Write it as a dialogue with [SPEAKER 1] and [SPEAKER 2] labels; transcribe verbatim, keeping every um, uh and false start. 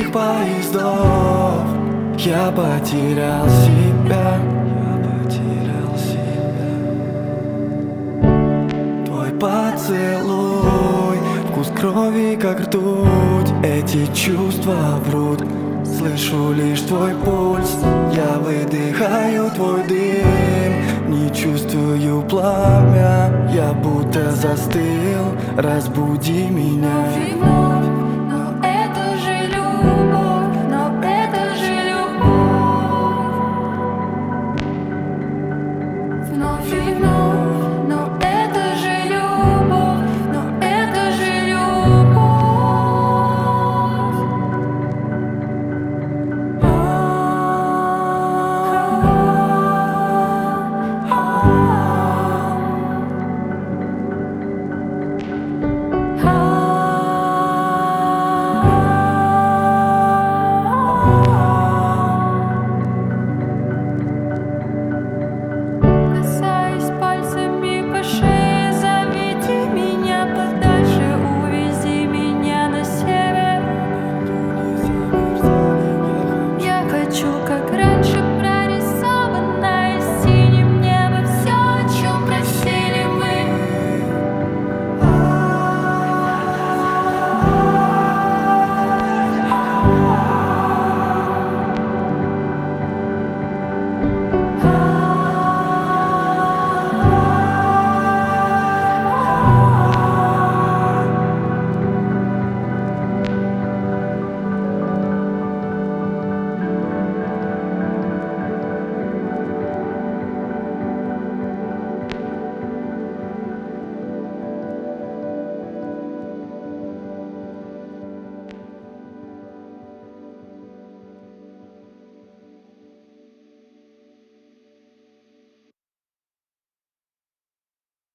[SPEAKER 1] этих поездов я потерял себя. Твой поцелуй, вкус крови как ртуть. Эти чувства врут, слышу лишь твой пульс. Я выдыхаю твой дым, не чувствую пламя. Я будто застыл, разбуди меня.